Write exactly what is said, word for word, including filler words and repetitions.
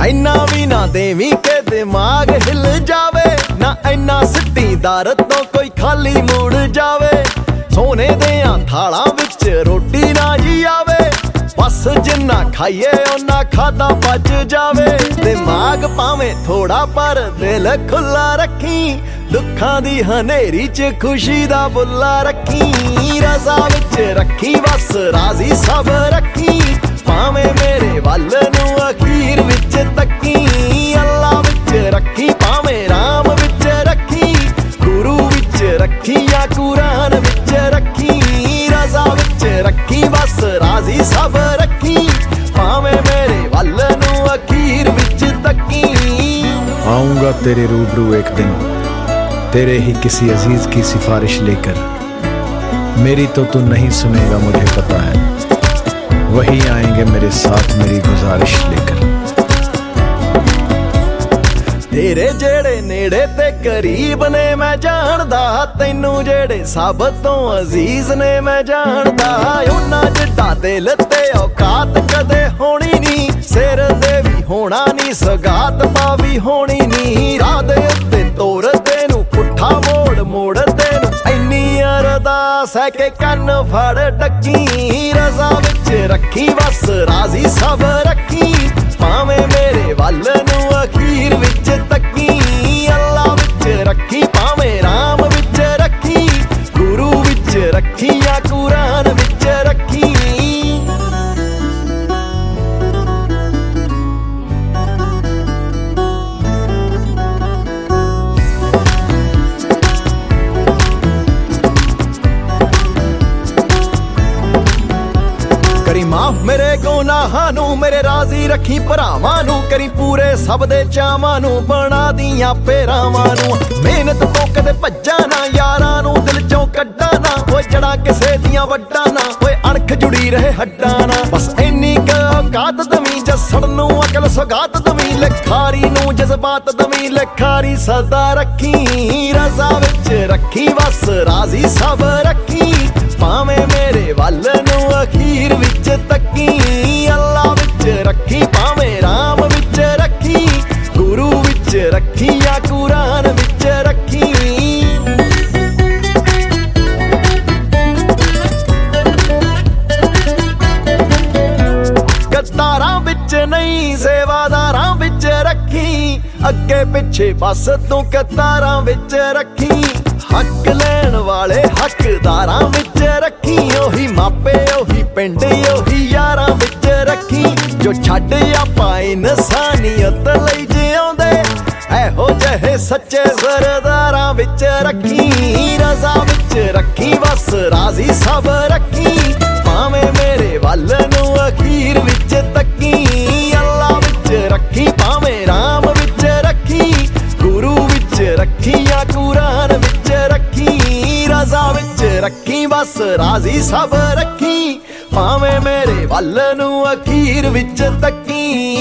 ਇੰਨਾ ਵੀ ਨਾ ਦੇਵੀਂ ਕਿ ਦਿਮਾਗ ਹਿੱਲ ਜਾਵੇ, ਨਾ ਇੰਨਾ ਸਿੱਟੀ ਦਰ ਤੋਂ ਕੋਈ ਖਾਲੀ ਮੁੜ ਜਾਵੇ। ਸੋਨੇ ਦਿਆਂ ਥਾਲਾਂ ਵਿੱਚ ਰੋਟੀ ਨਾ ਜੀ ਆਵੇ, ਬਸ ਜਿੰਨਾ ਖਾਈਏ ਓਨਾ ਖਾਦਾ ਬਚ ਜਾਵੇ। ਦਿਮਾਗ ਭਾਵੇਂ ਥੋੜਾ ਪਰ ਦਿਲ ਖੁੱਲਾ ਰੱਖੀ, ਦੁੱਖਾਂ ਦੀ ਹਨੇਰੀ ਚ ਖੁਸ਼ੀ ਦਾ ਬੁੱਲਾ ਰੱਖੀ। ਰਜ਼ਾ ਵਿੱਚ ਰੱਖੀ ਬਸ ਰਾਜ਼ੀ ਸਭ ਰੱਖੀ, ਭਾਵੇਂ ਮੇਰੇ ਵੱਲ ਨੂੰ ਅਖੀਰ ਵਿੱਚ ਤੱਕੀ। ਅੱਲਾ ਵਿੱਚ ਰੱਖੀ ਭਾਵੇਂ ਰਾਮ ਵਿੱਚ ਰੱਖੀ, ਗੁਰੂ ਵਿੱਚ ਰੱਖੀ ਜਾਂ ਕੁਰਾਨ ਵਿੱਚ ਰੱਖੀ। ਰਜ਼ਾ ਵਿੱਚ ਰੱਖੀ ਬਸ ਰਾਜ਼ੀ ਸਭ ਰੱਖੀ, ਭਾਵੇਂ ਮੇਰੇ ਵੱਲ ਨੂੰ ਅਖੀਰ ਵਿੱਚ तकी। आऊंगा तेरे रूबरू एक दिन, तेरे ही किसी अजीज की सिफारिश लेकर। मेरी तो तू नहीं सुनेगा मुझे पता है, वही आएंगे मेरे साथ मेरी गुजारिश लेकर। तेरे जेड़े नेड़े ते करीब ने मैं जानदा, तैनू जेड़े सब तो अजीज ने मैं जानदा। उन्ना जिड्डा दिल ते औकात कदे होनी नी, सिर दे भी होना नी सगात पा भी होनी नी। राह दे उत्ते तोर तेनू पुट्ठा मोड़ मोड़ तेनू इन्नी अरदास है कि कन्न फड़ टकी। रज़ा विच रखी बस राजी सब रखी, भावें मेरे वल नू अखीर विच तकी। अल्लाह विच रखी भावें राम विच रखी, गुरु विच रखी या कुरान विच रखी। करी माफ मेरे गुनाहां नू, मेरे राजी रखी भरावां नू। करी पूरे सब दे चावां नू, बना दियां पेरावां नू। मेहनत तो कदे भज्जा ना, यारां नू दिल चों कड्डा ना। ओए जड़ा किसे दियां वड्डा ना, ओए अणख जुड़ी रहे हड्डा ना। बस इन्नी क औकात दवी, जसड़ नू अकल सौगात दवी। लिखारी नू जज्बात दवी, लिखारी सदा रखी। रज़ा विच रखी बस राजी सब रखी, भावें मेरे वल नू अखीर विच तकी। अल्लाह विच रखी भावें राम विच रखी, गुरु विच रखी या कुरान विच रखी। गद्दारां विच नहीं सेवादारां विच रखी, अगे पिछे बस तू कतारां विच रखी। हक लैण वाले हकदारां विच रखी, ओही मापे ओही पिंड ओही यारां विच रखी। जो छड्ड आपां इंसानियत लई जिउंदे, एहो जहे सच्चे सरदारां विच रखी। रज़ा विच रखी बस राजी सब रखी, भावें मेरे वल नू अखीर विच तकी। अल्लाह विच रखी भावें राम विच रखी, गुरु विच रखी या कुरान विच रखी। रज़ा विच रखी बस राजी सब रखी, भावें मेरे वल नू अखीर विच तकी।